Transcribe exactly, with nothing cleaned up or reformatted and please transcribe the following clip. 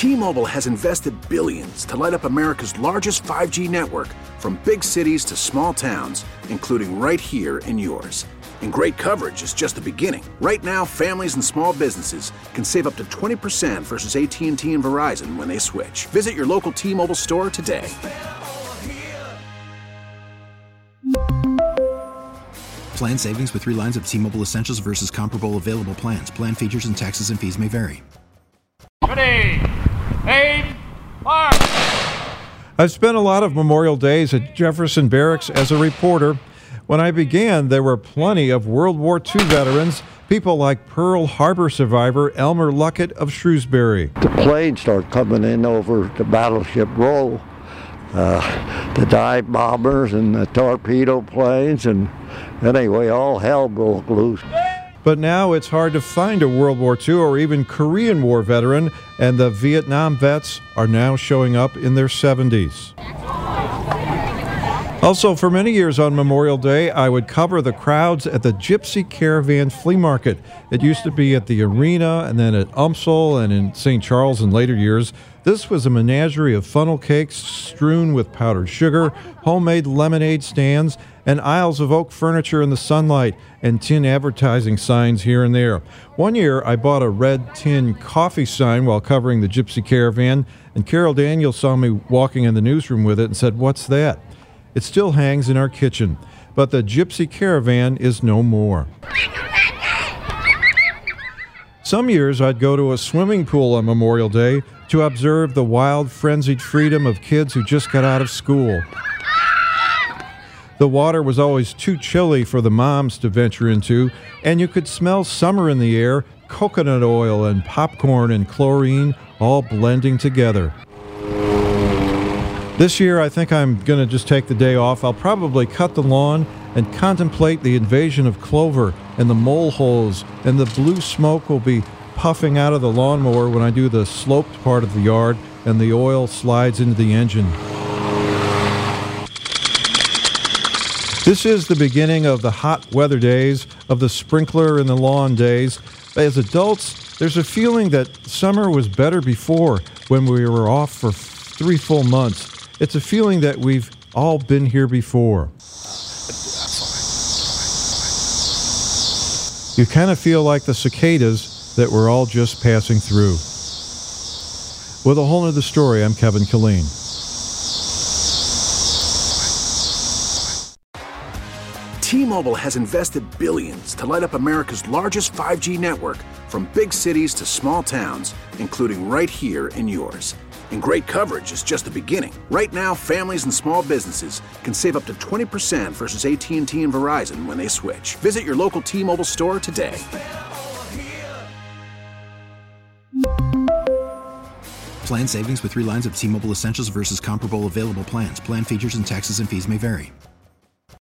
T-Mobile has invested billions to light up America's largest five G network, from big cities to small towns, including right here in yours. And great coverage is just the beginning. Right now, families and small businesses can save up to twenty percent versus A T and T and Verizon when they switch. Visit your local T-Mobile store today. Plan savings with three lines of T-Mobile Essentials versus comparable available plans. Plan features and taxes and fees may vary. Ready, aim, fire! I've spent a lot of Memorial Days at Jefferson Barracks as a reporter. When I began, there were plenty of World War Two veterans, people like Pearl Harbor survivor Elmer Luckett of Shrewsbury. The planes started coming in over the Battleship Row, uh, the dive bombers and the torpedo planes, and anyway, all hell broke loose. But now it's hard to find a World War Two or even Korean War veteran, and the Vietnam vets are now showing up in their seventies. Also, for many years on Memorial Day, I would cover the crowds at the Gypsy Caravan Flea Market. It used to be at the Arena and then at UMSL and in Saint Charles in later years. This was a menagerie of funnel cakes strewn with powdered sugar, homemade lemonade stands, and aisles of oak furniture in the sunlight, and tin advertising signs here and there. One year, I bought a red tin coffee sign while covering the Gypsy Caravan, and Carol Daniels saw me walking in the newsroom with it and said, "What's that?" It still hangs in our kitchen, but the Gypsy Caravan is no more. Some years I'd go to a swimming pool on Memorial Day to observe the wild, frenzied freedom of kids who just got out of school. The water was always too chilly for the moms to venture into, and you could smell summer in the air, coconut oil and popcorn and chlorine all blending together. This year, I think I'm going to just take the day off. I'll probably cut the lawn and contemplate the invasion of clover and the mole holes, and the blue smoke will be puffing out of the lawnmower when I do the sloped part of the yard and the oil slides into the engine. This is the beginning of the hot weather days, of the sprinkler and the lawn days. As adults, there's a feeling that summer was better before, when we were off for three full months. It's a feeling that we've all been here before. You kind of feel like the cicadas that we're all just passing through. With a whole nother story, I'm Kevin Killeen. T-Mobile has invested billions to light up America's largest five G network, from big cities to small towns, including right here in yours. And great coverage is just the beginning. Right now, families and small businesses can save up to twenty percent versus A T and T and Verizon when they switch. Visit your local T-Mobile store today. Plan savings with three lines of T-Mobile Essentials versus comparable available plans. Plan features and taxes and fees may vary.